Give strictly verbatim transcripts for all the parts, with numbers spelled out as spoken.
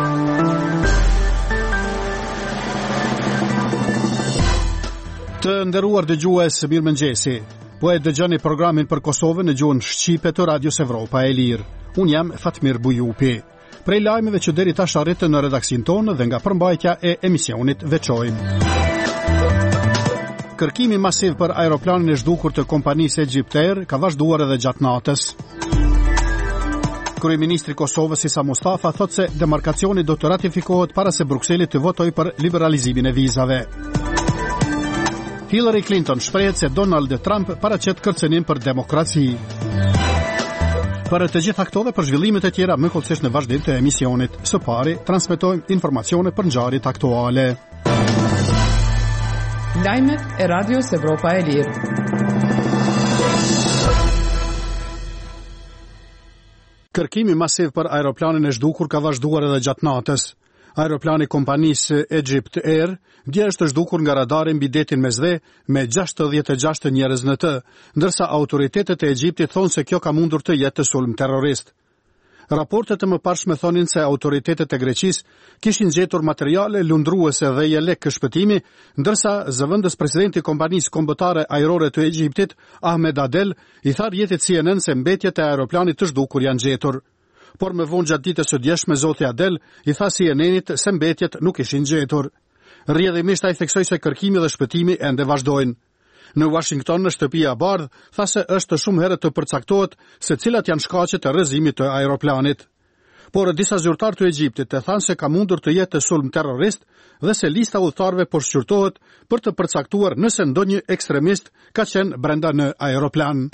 Të nderuar dëgjues, mirëmëngjesi. Po e dëgjoni programin për Kosovën në gjuhën shqipe të Radios Evropa e Lirë. Unë jam Fatmir Bujupi. Prej lajmeve që deri tash arritën në redaksin tonë dhe nga përmbajtja e emisionit veçojmë. Kërkimi masiv për aeroplanin e zhdukur të kompanisë Egyptair ka vazhduar edhe gjatë natës. Kryeministri i Kosovës Isa Mustafa thotë se demarkacioni do të ratifikohet para se Brukseli të votojë për liberalizimin e vizave. Hillary Clinton shprehet se Donald Trump paraqet kërcënim për demokraci. Për të gjitha këto dhe për zhvillimet e tjera më kollësisht në vazhdim të emisionit. Së pari, transmetojmë informacione për ngjarjet aktuale. Lajmet e Radios Evropa e Lirë. Kërkimi masiv për aeroplanin e zhdukur ka vazhduar edhe gjatë natës. Aeroplani kompanisë Egyptair dje është zhdukur nga radari mbi detin Mesdhe me gjashtëdhjetë e gjashtë njerëz në të, ndërsa autoritetet e Egjiptit thonë se kjo ka mundur të jetë sulm terrorist. Raportet e mëparshme thonin se autoritetet e Greqisë kishin gjetur materiale lundruese dhe jelek shpëtimi, ndërsa zëvendës presidenti i kompanisë kombëtare ajrore të Egjiptit, Ahmed Adel, i tha rrjetit C N N se mbetjet e aeroplanit të zhdukur janë gjetur. Por me vonë gjatë ditës së djeshme zoti Adel i tha C N N-it se mbetjet nuk ishin gjetur. Rrjedhimisht ai theksoi se kërkimi dhe shpëtimi ende vazhdojnë. Në Washington, në shtëpia e bardhë, tha se është shumë herë të përcaktohet se cilat janë shkaqet e rrëzimit të aeroplanit. Por disa zyrtar të Egjiptit e thanë se ka mundur të jetë sulm terrorist dhe se lista udhëtarëve po shqyrtohet për të përcaktuar nëse ndonjë ekstremist ka qenë brenda në aeroplan.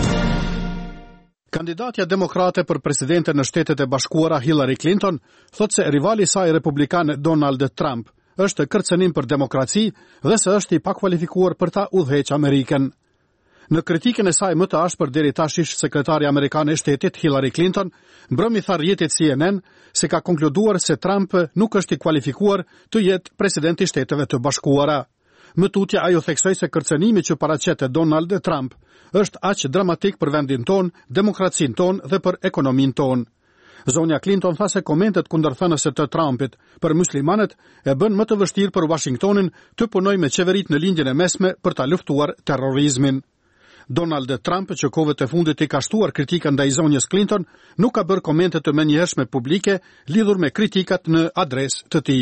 Kandidatja demokrate për presidente në Shtetet e Bashkuara Hillary Clinton thotë se rivali i saj republikan Donald Trump është kërcënim për demokraci dhe se është i pakvalifikuar për ta udhëheqë Amerikën. Në kritikën e saj më të ashpër deri tash ish sekretari amerikan e shtetit Hillary Clinton mbrëmi tha rrjetit C N N se ka konkluduar se Trump nuk është i kualifikuar të jetë presidenti i Shteteve të Bashkuara. Më tutje ajo theksoi se kërcënimi që paraqet Donald Trump është aq dramatik për vendin ton, demokracinë ton dhe për ekonominë ton. Zonja Clinton tha se komentet kundërthënëse të Trumpit për muslimanët e bën më të vështirë për Washingtonin të punojë me qeveritë në lindjen e mesme për ta luftuar terrorizmin. Donald Trump, që kohët e fundit i ka shtuar kritikën ndaj zonjës Clinton, nuk ka bërë komente të menjëhershme publike lidhur me kritikat në adresë të tij.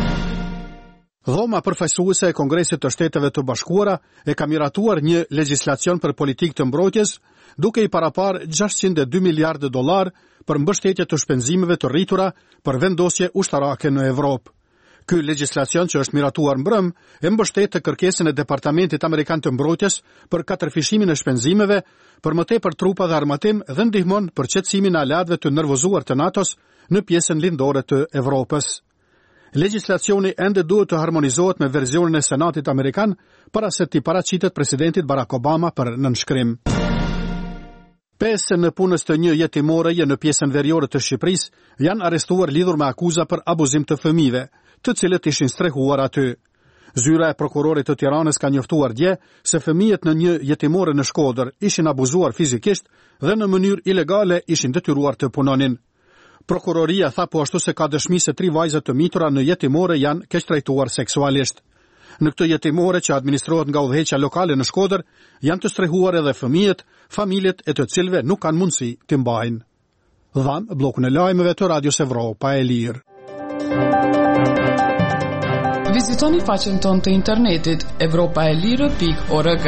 Dhoma përfaqësuese e Kongresit të Shteteve të Bashkuara e ka miratuar një legjislacion për politikë të mbrojtjes, duke i paraparë gjashtëqind e dy miliardë dollar për mbështetje të shpenzimeve të rritura për vendosje ushtarake në Evropë. Ky legjislacion që është miratuar mbrëm e mbështet të kërkesën e Departamentit Amerikan të Mbrojtjes për katërfishimin e shpenzimeve, për më tepër trupa dhe armatim dhe ndihmon për qetësimin e aleatëve të nervozuar të NATO-s në pjesën lindore të Evropës. Legjislacioni ende duhet të harmonizohet me versionin e Senatit Amerikan para se t'i paraqitet presidentit Barack Obama për nënshkrim. Pesë në punës të një jetimoreje në pjesën veriore të Shqipërisë janë arrestuar lidhur me akuza për abuzim të fëmijëve, të cilët ishin strehuar aty. Zyra e prokurorit të Tiranës ka njoftuar dje se fëmijët në një jetimore në Shkodër ishin abuzuar fizikisht dhe në mënyrë ilegale ishin detyruar të punonin. Prokuroria tha po ashtu se ka dëshmi se tri vajza të mitura në jetimore janë keqtrajtuar seksualisht. Në këtë jetimore që administrohet nga udhëheqja lokale në Shkodër, janë të strehuar edhe fëmijët, familjet e të cilëve nuk kanë mundësi të mbajnë. Dhan bllokun e lajmeve të Radios Evropa e Lirë. Vizitoni faqen tonë të internetit evropaelire pikë org.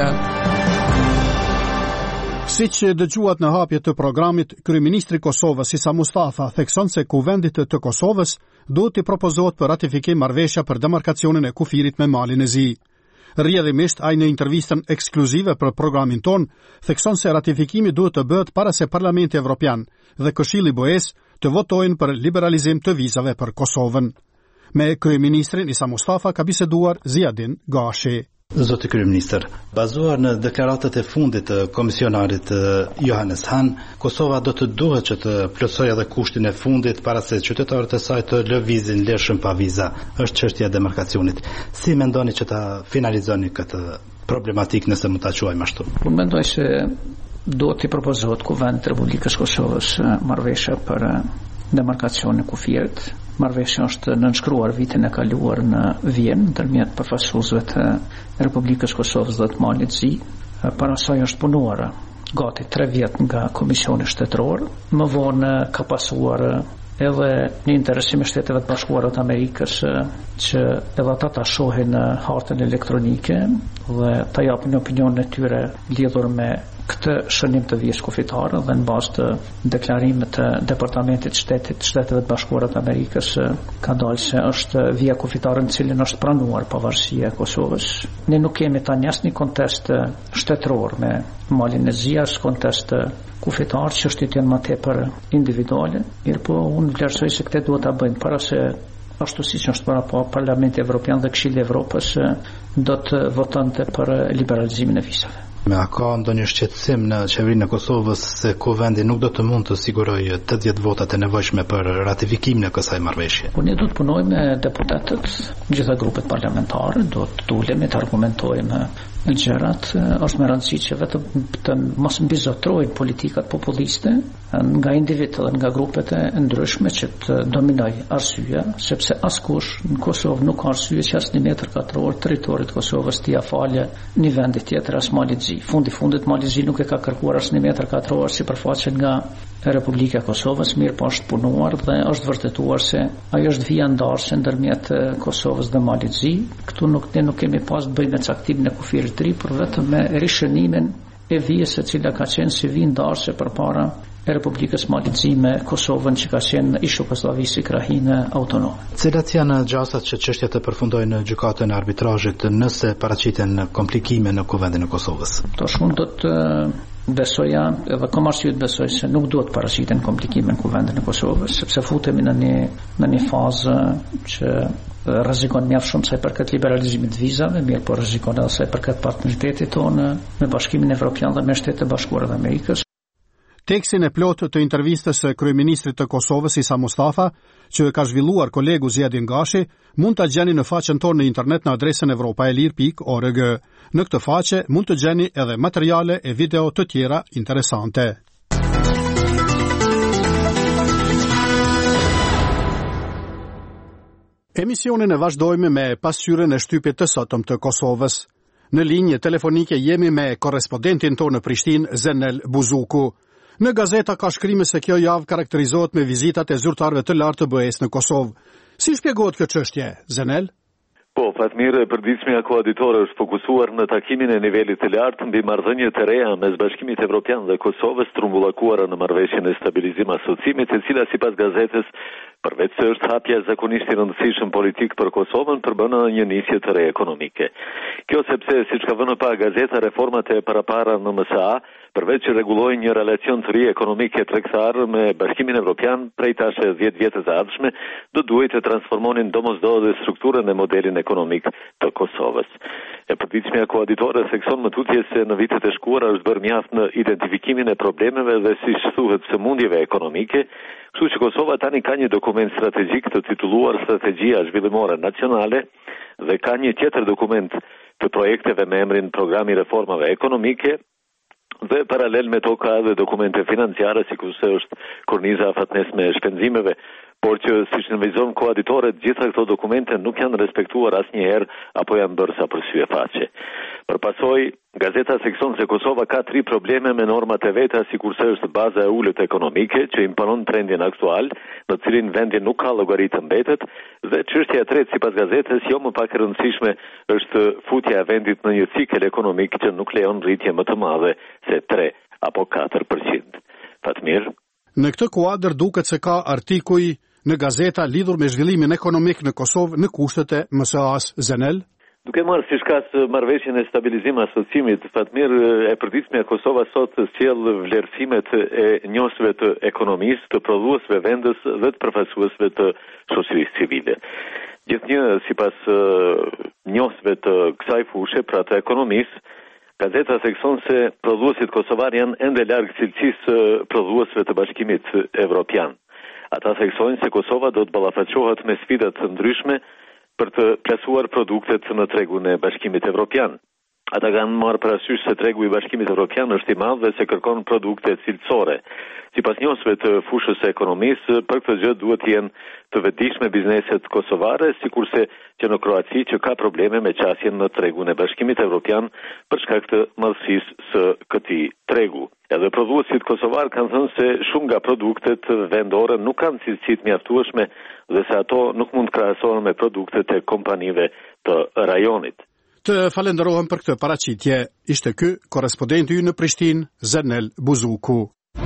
Siç dëgjuat në hapje të programit, kryeministri i Kosovës Isa Mustafa thekson se kuvendit të Kosovës duhet të propozohet për ratifikim marrëveshja për demarkacionin e kufirit me Malin e Zi. Rrjedhimisht ai në intervistën ekskluzive për programin ton thekson se ratifikimi duhet të bëhet para se Parlamenti Evropian dhe Këshilli i B E S të votojnë për liberalizim të vizave për Kosovën. Me kryeministrin Isa Mustafa ka biseduar Ziadin Gashi. Zoti kryeministër, bazuar në deklaratat e fundit të komisionarit Johannes Hahn, Kosova do të duhet që të plotësojë edhe kushtin e fundit para se qytetarët e saj të lëvizin lehshëm pa viza. Është çështja e demarkacionit. Si mendoni që ta finalizoni këtë problematikë nëse mund ta quajmë ashtu? Unë mendoj se duhet të propozohet Kuvendit të Republikës Kosovës marrëveshje për demarkacionin e kufirit Marrëveshja është nënshkruar vitin e kaluar në Vjenë ndërmjet përfaqësuesve të Republikës Kosovës dhe të Malit Zi. Para asaj është punuar gati tre vjet nga Komisioni Shtetëror. Më vonë ka pasuar edhe një interesim i Shteteve të Bashkuara të Amerikës që edhe ata ta shohin në hartën elektronike dhe ta japin opinionin e tyre lidhur me këtë shënim të vijës kufitare dhe në bazë të deklarimit të Departamentit të Shtetit të Shteteve të Bashkuara të Amerikës ka dalë se është vija kufitare në cilën është pranuar pavarësia e Kosovës. Ne nuk kemi tani asnjë kontest shtetëror me Malin e Zi, as kontest kufitar që shtytjen më tepër individuale, mirë po unë vlerësoj se këtë duhet ta bëjmë para se ashtu siç është para po Parlamenti Evropian dhe Këshilli i Evropës do të votonte për liberalizimin e vizave. Me a ka ndonjë shqetësim në qeverinë e Kosovës se kuvendi nuk do të mund të sigurojë tetëdhjetë votat e nevojshme për ratifikimin e kësaj marrëveshje? Po ne do të punojmë me deputetët, gjitha grupet parlamentare, do të tulemi të argumentojmë gjërat. Është me rëndësi që vetëm të mos mbizotrojnë politikat populiste nga individ dhe nga grupet e ndryshme që të dominoj arsyeja, sepse askush në Kosovë nuk ka arsye që as një metër katror territorit të Kosovës t'i falë një vendi tjetër as Malit Zi. Fundi fundit Mali Zi nuk e ka kërkuar as një metër katror sipërfaqe nga Republika e Kosovës, mirë po është punuar dhe është vërtetuar se ajo është vija ndarëse ndërmjet Kosovës dhe Malit Zi. Këtu nuk ne nuk kemi pas të bëjmë me caktimin e kufirit të ri, por vetëm me rishënimin e vijës e cila ka qenë si vijë ndarëse përpara e Republikës Malit Zi me Kosovën që ka qenë ish Jugosllavisë krahine autonome. Cilat janë gjasat që çështja të përfundojë në gjykatën e arbitrazhit nëse paraqiten komplikime në kuvendin e Kosovës? Tash unë do të besoja, edhe kam arsye të besoj se nuk duhet paraqiten komplikime në kuvendin e Kosovës, sepse futemi në një në një fazë që rrezikon mjaft shumë sa i përket liberalizimit të vizave, mirë po rrezikon edhe sa i përket partneritetit tonë me Bashkimin Evropian dhe me Shtetet e Bashkuara të Amerikës. Tekstin e plotë të intervistës së kryeministrit të Kosovës Isa Mustafa, që ka zhvilluar kolegu Zjedin Gashi, mund ta gjeni në faqen tonë në internet në adresën evropaelir pikë org. Në këtë faqe mund të gjeni edhe materiale e video të tjera interesante. Emisionin e vazhdojmë me pasqyrën e shtypit të sotëm të Kosovës. Në linjë telefonike jemi me korrespondentin tonë në Prishtinë, Zenel Buzuku. Në gazeta ka shkrime se kjo javë karakterizohet me vizitat e zyrtarëve të lartë të B E S në Kosovë. Si shpjegohet kjo çështje, Zenel? Po, Fatmire, e përditshmja koaditore është fokusuar në takimin e nivelit të lartë mbi marrëdhëniet e reja mes Bashkimit Evropian dhe Kosovës, trumbullakuara në marrëveshjen e stabilizim asocimit, e cila sipas gazetës përveç se është hapja zakonisht i rëndësishëm politik për Kosovën, përbën një nisje të re ekonomike. Kjo sepse, siç ka vënë pa gazeta, reformat e parapara në M S A, përveç që rregullojnë një relacion të ri ekonomike tregtar me Bashkimin Evropian prej tash dhjetë vjetëve të ardhshme, do duhet të transformonin domosdoshmë strukturën e modelin ekonomik të Kosovës. E përditshmja koaditore thekson më tutje se në vitet e shkuara është bërë mjaft në identifikimin e problemeve dhe siç thuhet sëmundjeve ekonomike, kështu që Kosova tani ka një dokument strategjik të titulluar Strategjia Zhvillimore Nacionale dhe ka një tjetër dokument të projekteve me emrin Programi Reformave Ekonomike, dhe paralel me to ka edhe dokumente financiare, sikurse është korniza fatnesme e shpenzimeve, por që siç nënvizon koaditoret, gjitha këto dokumente nuk janë respektuar asnjëherë apo janë bërë sa për syefaqe. Përpasoj, gazeta thekson se Kosova ka tri probleme me normat e veta, sikurse është baza e ulët ekonomike që imponon trendin aktual, në cilin vendi nuk ka llogaritë mbetet, dhe çështja e tretë sipas gazetës, jo më pak e rëndësishme, është futja e vendit në një cikël ekonomik që nuk lejon rritje më të madhe se tre apo katër përqind. Fatmir. Në këtë kuadër duket se ka artikuj në gazeta lidhur me zhvillimin ekonomik në Kosovë në kushtet e M S A-s, Zenel? Duke marrë si shkas marrëveshjen e stabilizim asocimit, Fatmir, e përditshmja Kosova sot sjell vlerësimet e njohësve të ekonomisë, të prodhuesve vendës dhe të përfaqësuesve të shoqërisë civile. Gjithnjë sipas njohësve të kësaj fushë, pra të ekonomisë, gazeta thekson se prodhuesit kosovar janë ende larg cilësisë prodhuesve të Bashkimit Evropian. Ata theksojnë se Kosova do të ballafaqohet me sfida të ndryshme për të plasuar produktet në tregun e Bashkimit Evropian. Ata kanë marrë parasysh se tregu i Bashkimit Evropian është i madh dhe se kërkon produkte cilësore. Sipas njësve të fushës së ekonomisë, për këtë gjë duhet të jenë të vetëdijshme bizneset kosovare, sikurse që në Kroaci që ka probleme me qasjen në tregun e Bashkimit Evropian për shkak të madhësisë së këtij tregu. Edhe prodhuesit kosovar kanë thënë se shumë nga produktet vendore nuk kanë cilësitë mjaftueshme dhe se ato nuk mund të krahasohen me produktet e kompanive të rajonit. Të falenderohem për këtë paraqitje. Ishte ky korrespondenti ynë në Prishtinë, Zernel Buzuku.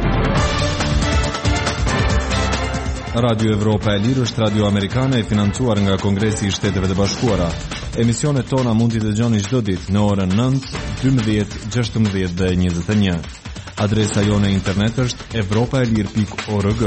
Radio Evropa e Lirë është radio amerikane e financuar nga Kongresi i Shteteve të Bashkuara. Emisionet tona mund t'i dëgjoni çdo ditë në orën nëntë, dymbëdhjetë, gjashtëmbëdhjetë dhe njëzet e një. Adresa jone internet është evropaelir pikë org.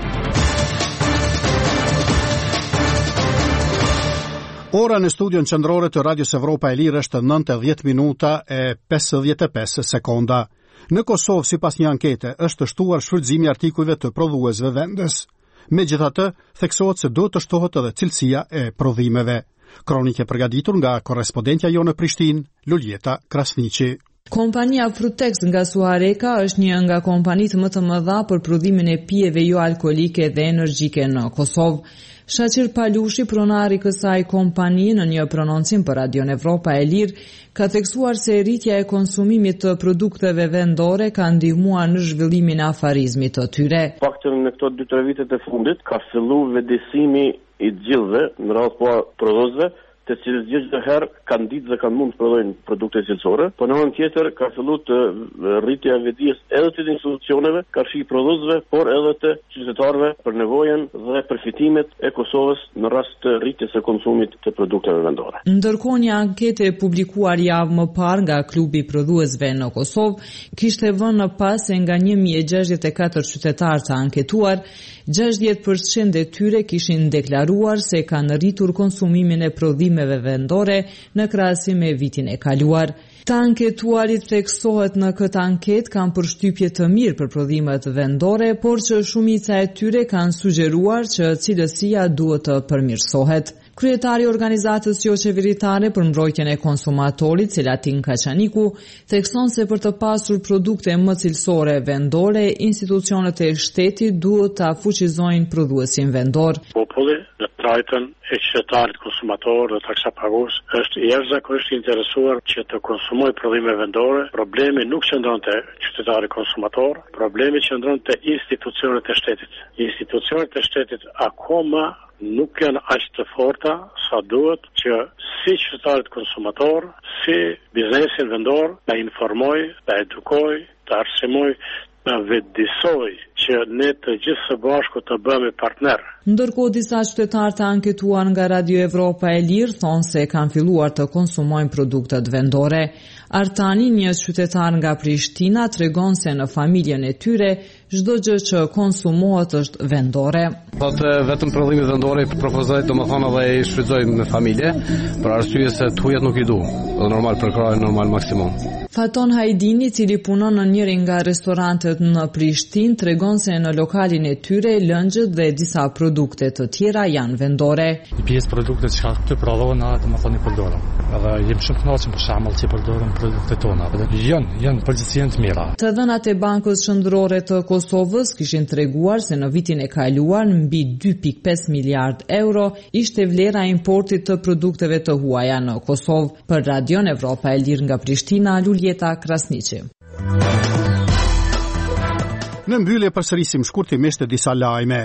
Ora në studion qendrore të Radios Evropa e Lirë është nëntë e dhjetë minuta e pesëdhjetë e pesë sekonda. Në Kosovë, sipas një ankete, është shtuar shfrytëzimi i artikujve të prodhuesve vendes. Megjithatë, theksohet se duhet të shtohet edhe cilësia e prodhimeve. Kronikë e përgatitur nga korrespondentja jonë në Prishtinë, Luljeta Krasniqi. Kompania Frutex nga Suareka është një nga kompanitë më të mëdha për prodhimin e pijeve jo alkolike dhe energjike në Kosovë. Shaqir Palushi, pronari kësaj kompanie, në një prononcim për Radion Evropa e Lirë, ka theksuar se rritja e konsumimit të produkteve vendore ka ndihmuar në zhvillimin e afarizmit të tyre. Paktën në këto dy tre vitet e fundit ka filluar vetëdijsimi i gjithëve në radhë po prodhuesve, të cilët gjithë herë kanë ditë dhe kanë mund të prodhojnë produkte cilësore, por në anën tjetër ka filluar të rritja e vetëdijes edhe të institucioneve, kafshi prodhuesve, por edhe të qytetarëve për nevojën dhe përfitimet e Kosovës në rast të rritjes së konsumit të produkteve vendore. Ndërkohë, një anketë e publikuar javë më parë nga Klubi i Prodhuesve në Kosovë kishte vënë pas se nga një mijë e gjashtëdhjetë e katër qytetarë të anketuar, gjashtëdhjetë përqind e tyre kishin deklaruar se kanë rritur konsumimin e prodhimeve vendore në krahasim me vitin e kaluar. Të anketuarit theksohet në këtë anketë kanë përshtypje të mirë për prodhimet vendore, por që shumica e tyre kanë sugjeruar që cilësia duhet të përmirësohet. Kryetari i organizatës jo qeveritare për mbrojtjen e konsumatorit, Selatin Kaçaniku, thekson se për të pasur produkte më cilësore vendore, institucionet e shtetit duhet ta fuqizojnë prodhuesin vendor. Populli në trajtën e qytetarit konsumator dhe taksapagues është jashtëzakonisht i interesuar që të konsumojë prodhime vendore. Problemi nuk qëndron te qytetari konsumator, problemi qëndron te institucionet e shtetit. Institucionet e shtetit akoma nuk janë aq të forta sa duhet që si qytetarit konsumator, si biznesin vendor ta informoj, ta edukoj, ta arsimoj, ta vetëdijsoj që ne të gjithë së bashku të bëhemi partner. Ndërkohë, disa qytetarë të anketuar nga Radio Evropa e Lirë thonë se kanë filluar të konsumojnë produktet vendore. Artani, një qytetar nga Prishtina, tregon se në familjen e tyre çdo gjë që konsumohet është vendore. Thotë vetëm prodhime vendore i propozoj, domethënë edhe i shfrytëzoj në familje, për arsye se thujat nuk i du. Dhe normal përkrojnë normal maksimum. Faton Hajdini, i cili punon në njërin nga restorantet në Prishtinë, tregon se në lokalin e tyre lëngjët dhe disa produkte të tjera janë vendore. Një pjesë produkte që të prodhohen na domethënë i përdoren. Edhe jem shumë kënaqur për shembull që përdoren produktet tona. Janë janë përgjithësi të mira. Të dhënat e Bankës Qendrore të Kosovës kishin treguar se në vitin e kaluar mbi dy pikë pesë miliard euro ishte vlera e importit të produkteve të huaja në Kosovë. Për Radion Evropa e Lirë nga Prishtina, Luljeta Krasniqi. Në mbyllje përsërisim shkurtimisht disa lajme.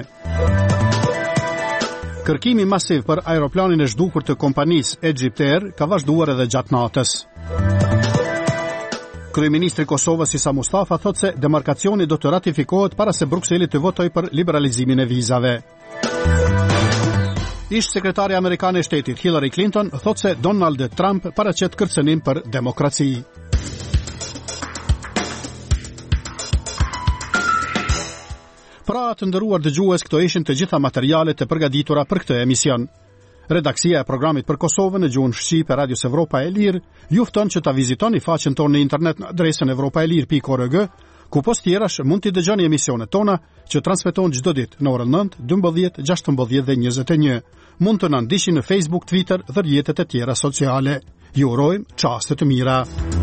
Kërkimi masiv për aeroplanin e zhdukur të kompanisë Egypt Air ka vazhduar edhe gjatë natës. Kryeministri i Kosovës Isa Mustafa thotë se demarkacioni do të ratifikohet para se Brukseli të votojë për liberalizimin e vizave. Ish sekretari amerikan e shtetit Hillary Clinton thotë se Donald Trump paraqet kërcënim për demokraci. Pra të ndëruar dëgjues, këto ishin të gjitha materialet e përgatitura për këtë emision. Redaksia e programit për Kosovën në gjuhën shqipe e Radios Evropa e Lirë ju fton që ta vizitoni faqen tonë në internet në adresën evropaelir pikë org, ku post tjerash mund t'i dëgjoni emisionet tona që transmetohen çdo ditë në orën nëntë, dymbëdhjetë, gjashtëmbëdhjetë dhe njëzet e një. Mund të na ndiqni në Facebook, Twitter dhe rrjetet e tjera sociale. Ju urojmë çaste të mira.